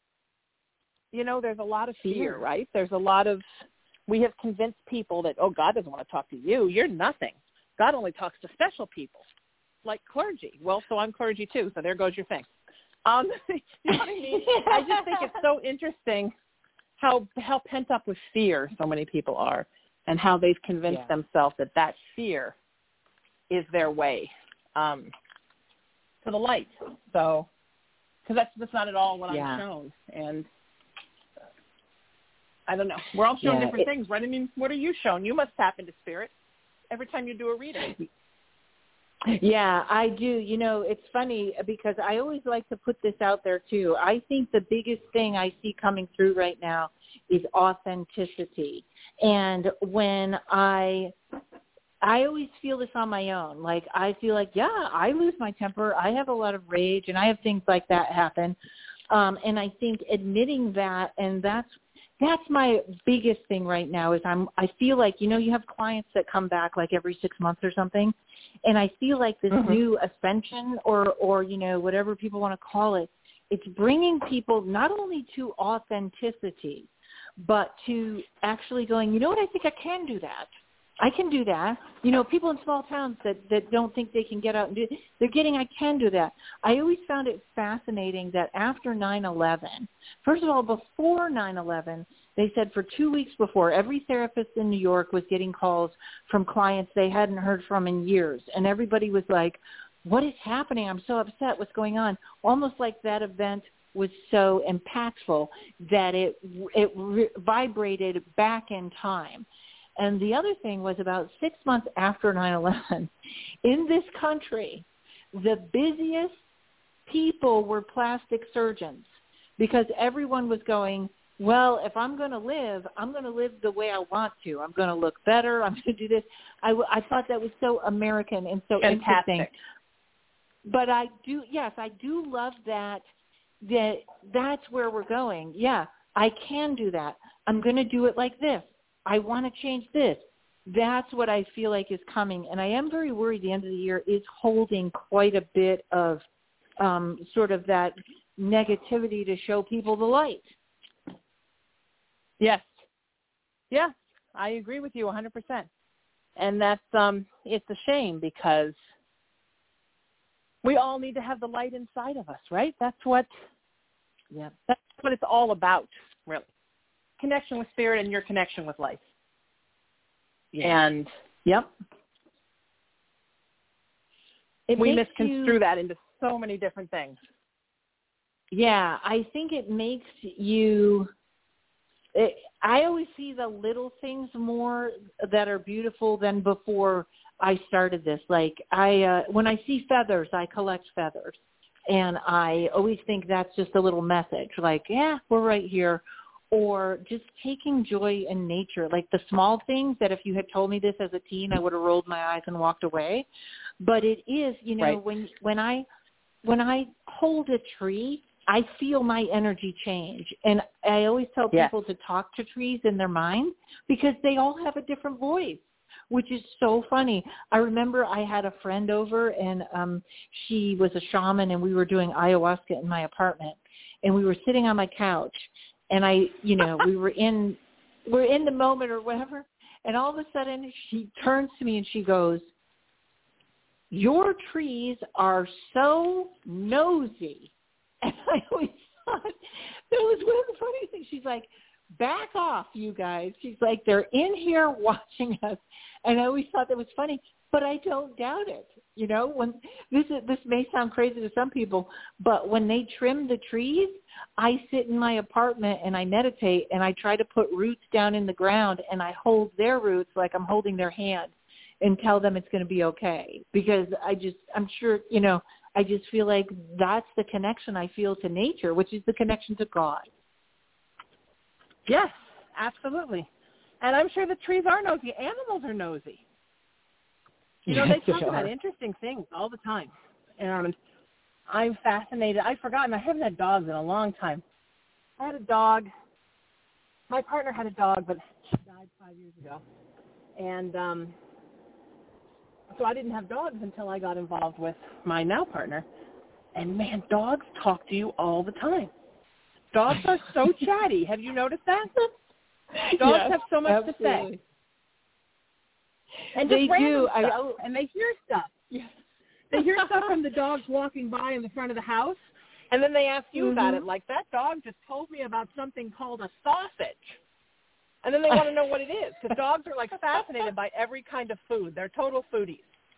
you know, there's a lot of fear, fear, right? There's a lot of, we have convinced people that, oh, God doesn't want to talk to you. You're nothing. God only talks to special people, like clergy. Well, so I'm clergy too, so there goes your thing. Um, you know what I mean? I just think it's so interesting how how pent up with fear so many people are, and how they've convinced yeah. themselves that that fear is their way um, to the light. So, because that's, that's not at all what yeah. I'm shown. And I don't know. We're all shown yeah. different it, things, right? I mean, what are you shown? You must tap into spirit every time you do a reading. Yeah, I do. You know, it's funny because I always like to put this out there too. I think the biggest thing I see coming through right now is authenticity. And when I, I always feel this on my own. Like I feel like, yeah, I lose my temper. I have a lot of rage and I have things like that happen. Um, and I think admitting that, and that's, that's my biggest thing right now is I'm, I feel like, you know, you have clients that come back like every six months or something. And I feel like this mm-hmm. new ascension or, or, you know, whatever people want to call it, it's bringing people not only to authenticity, but to actually going, you know what, I think I can do that. I can do that. You know, people in small towns that, that don't think they can get out and do it, they're getting, I can do that. I always found it fascinating that after nine eleven, first of all, before nine eleven, they said for two weeks before, every therapist in New York was getting calls from clients they hadn't heard from in years. And everybody was like, what is happening? I'm so upset. What's going on? Almost like that event was so impactful that it it re- vibrated back in time. And the other thing was about six months after nine eleven, in this country, the busiest people were plastic surgeons because everyone was going, well, if I'm going to live, I'm going to live the way I want to. I'm going to look better. I'm going to do this. I, I thought that was so American and so Fantastic. interesting. But I do, yes, I do love that, that that's where we're going. Yeah, I can do that. I'm going to do it like this. I want to change this. That's what I feel like is coming. And I am very worried the end of the year is holding quite a bit of um, sort of that negativity to show people the light. Yes. Yeah, I agree with you one hundred percent. And that's, um, it's a shame because we all need to have the light inside of us, right? That's what, yeah, that's what it's all about, really. Connection with spirit and your connection with life. Yeah. And yep, it we misconstrue you, that into so many different things. Yeah, I think it makes you, it, I always see the little things more that are beautiful than before I started this. Like I, uh, when I see feathers, I collect feathers. And I always think that's just a little message like, yeah, we're right here. Or just taking joy in nature, like the small things that if you had told me this as a teen, I would have rolled my eyes and walked away. But it is, you know, right. when when I when I hold a tree, I feel my energy change. And I always tell people yes. to talk to trees in their mind because they all have a different voice, which is so funny. I remember I had a friend over and um, she was a shaman and we were doing ayahuasca in my apartment. And we were sitting on my couch. And I, you know, we were in, we're in the moment or whatever. And all of a sudden she turns to me and she goes, your trees are so nosy. And I always thought that was one of the funny things. She's like, back off, you guys. She's like, they're in here watching us. And I always thought that was funny, but I don't doubt it. You know, when this is, this may sound crazy to some people, but when they trim the trees, I sit in my apartment and I meditate and I try to put roots down in the ground and I hold their roots like I'm holding their hand and tell them it's going to be okay. Because I just, I'm sure, you know, I just feel like that's the connection I feel to nature, which is the connection to God. Yes, absolutely. And I'm sure the trees are nosy. Animals are nosy. You know, yes, they talk they about interesting things all the time. And I'm fascinated. I've forgotten. I haven't had dogs in a long time. I had a dog. My partner had a dog, but she died five years ago. And um, so I didn't have dogs until I got involved with my now partner. And, man, dogs talk to you all the time. Dogs are so chatty. Have you noticed that? Dogs yes, have so much absolutely. to say. And they just do. I, stuff, and they hear stuff. Yeah. They hear stuff from the dogs walking by in the front of the house, and then they ask you mm-hmm. about it. Like, that dog just told me about something called a sausage. And then they want to know what it is, because dogs are, like, fascinated by every kind of food. They're total foodies.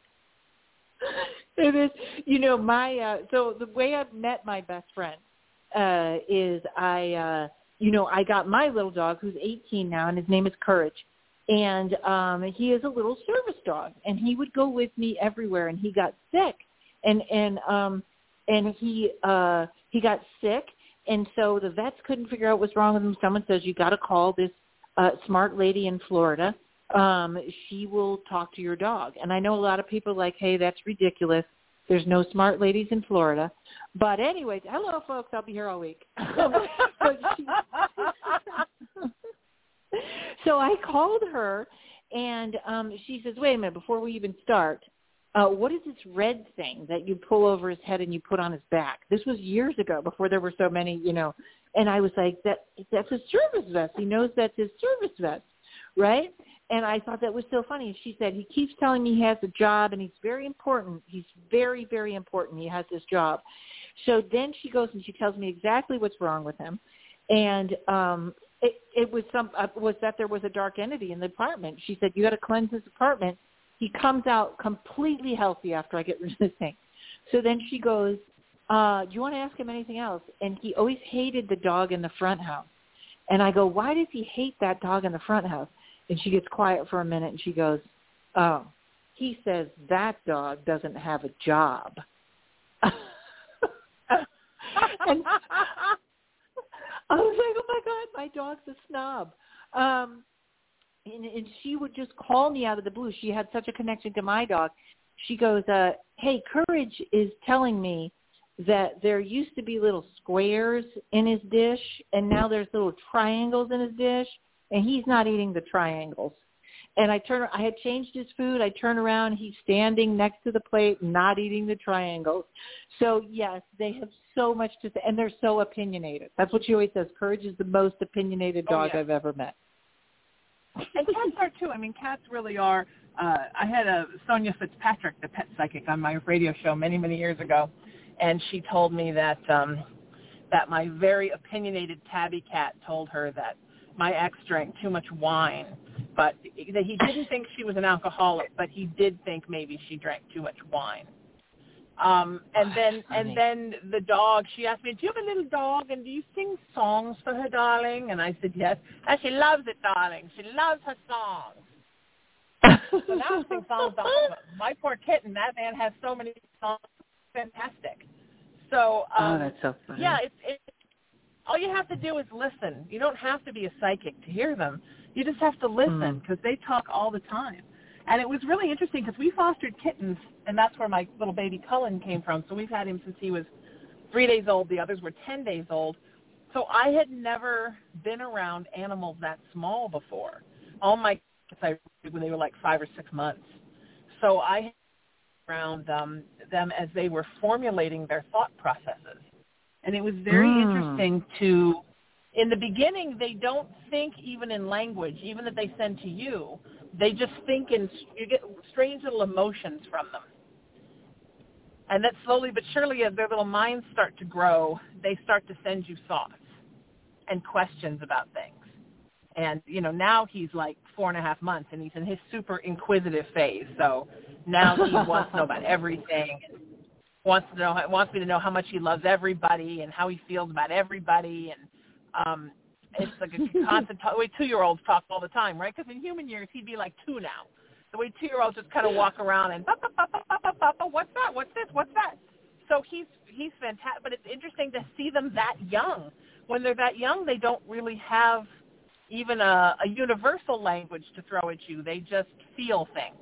It is. You know, my, uh, so the way I've met my best friend uh, is I, uh, you know, I got my little dog, who's eighteen now, and his name is Courage. And um, he is a little service dog, and he would go with me everywhere. And he got sick, and and um, and he uh, he got sick, and so the vets couldn't figure out what's wrong with him. Someone says you got to call this uh, smart lady in Florida. Um, she will talk to your dog. And I know a lot of people are like, hey, that's ridiculous. There's no smart ladies in Florida. But anyways, hello, folks. I'll be here all week. but she, So I called her, and um, she says, wait a minute, before we even start, uh, what is this red thing that you pull over his head and you put on his back? This was years ago before there were so many, you know. And I was like, that that's his service vest. He knows that's his service vest, right? And I thought that was so funny. She said, he keeps telling me he has a job and he's very important. He's very, very important. He has this job. So then she goes and she tells me exactly what's wrong with him. And um, it, it was some uh, was that there was a dark entity in the apartment. She said, you got to cleanse this apartment. He comes out completely healthy after I get rid of this thing. So then she goes, uh, do you want to ask him anything else? And he always hated the dog in the front house. And I go, why does he hate that dog in the front house? And she gets quiet for a minute and she goes, oh, he says that dog doesn't have a job. And I was like, oh, my God, my dog's a snob. Um, and, and she would just call me out of the blue. She had such a connection to my dog. She goes, uh, hey, Courage is telling me that there used to be little squares in his dish, and now there's little triangles in his dish, and he's not eating the triangles. And I turn, I had changed his food. I turn around. He's standing next to the plate, not eating the triangles. So, yes, they have so much to say, and they're so opinionated. That's what she always says. Courage is the most opinionated dog oh, yeah. I've ever met. And cats are, too. I mean, cats really are. Uh, I had a Sonia Fitzpatrick, the pet psychic, on my radio show many, many years ago, and she told me that um, that my very opinionated tabby cat told her that my ex drank too much wine, but that he didn't think she was an alcoholic, but he did think maybe she drank too much wine. Um, and oh, then and then the dog, she asked me, do you have a little dog, and do you sing songs for her, darling? And I said, yes. And she loves it, darling. She loves her songs. So now I sing songs to all of them. My poor kitten, that man has so many songs. Fantastic. So, um, oh, that's so funny. yeah, it's, it's all you have to do is listen. You don't have to be a psychic to hear them. You just have to listen because mm. they talk all the time. And it was really interesting because we fostered kittens, and that's where my little baby Cullen came from. So we've had him since he was three days old. The others were ten days old. So I had never been around animals that small before. All my kids I when they were like five or six months. So I had been around um, them as they were formulating their thought processes. And it was very mm. interesting to, in the beginning, they don't think even in language, even that they send to you. They just think in, you get strange little emotions from them. And that slowly but surely, as their little minds start to grow, they start to send you thoughts and questions about things. And, you know, now he's like four and a half months, and he's in his super inquisitive phase. So now he wants to know about everything. Wants to know, wants me to know how much he loves everybody and how he feels about everybody, and um, it's like a constant. The way two-year-olds talk all the time, right? Because in human years he'd be like two now. The way two-year-olds just kind of walk around and papa, papa, papa, papa, what's that? What's this? What's that? So he's he's fantastic. But it's interesting to see them that young. When they're that young, they don't really have even a, a universal language to throw at you. They just feel things.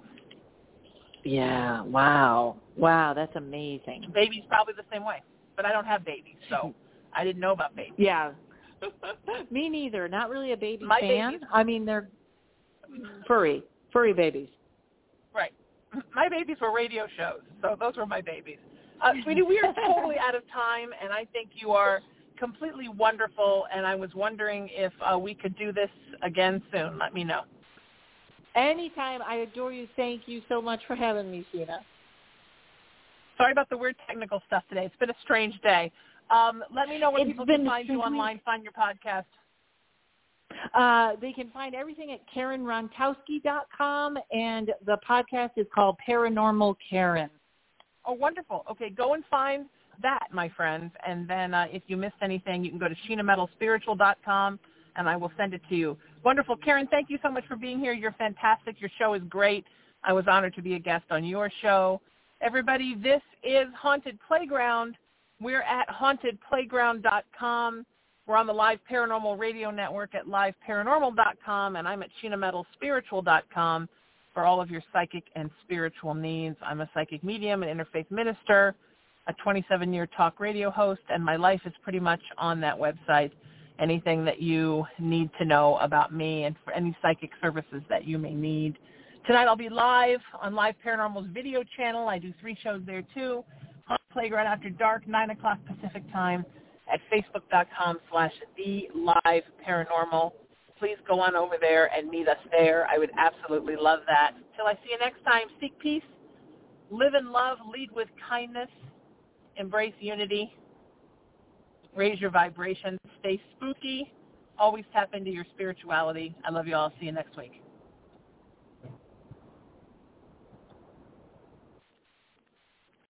Yeah, wow. Wow, that's amazing. Babies probably the same way, but I don't have babies, so I didn't know about babies. Yeah. Me neither. Not really a baby My fan. Babies, I mean, they're furry, furry babies. Right. My babies were radio shows, so those were my babies. Uh, sweetie, we are totally out of time, and I think you are completely wonderful, and I was wondering if uh, we could do this again soon. Let me know. Anytime. I adore you. Thank you so much for having me, Sheena. Sorry about the weird technical stuff today. It's been a strange day. Um, let me know where it's people can find you online, week. find your podcast. Uh, they can find everything at Karen Rontowski dot com, and the podcast is called Paranormal Karen. Oh, wonderful. Okay, go and find that, my friends. And then uh, if you missed anything, you can go to Sheena Metal Spiritual dot com, and I will send it to you. Wonderful. Karen, thank you so much for being here. You're fantastic. Your show is great. I was honored to be a guest on your show. Everybody, this is Haunted Playground. We're at haunted playground dot com. We're on the Live Paranormal Radio Network at live paranormal dot com, and I'm at Sheena Metal Spiritual dot com for all of your psychic and spiritual needs. I'm a psychic medium, an interfaith minister, a twenty-seven-year talk radio host, and my life is pretty much on that website. Anything that you need to know about me and for any psychic services that you may need, Tonight I'll be live on Live Paranormal's video channel. I do three shows there too. Haunt Playground After Dark, nine o'clock Pacific time at facebook.com slash The Live Paranormal. Please go on over there and meet us there. I would absolutely love that. Till I see you next time, seek peace, live in love, lead with kindness, embrace unity, raise your vibration, stay spooky, always tap into your spirituality. I love you all. See you next week.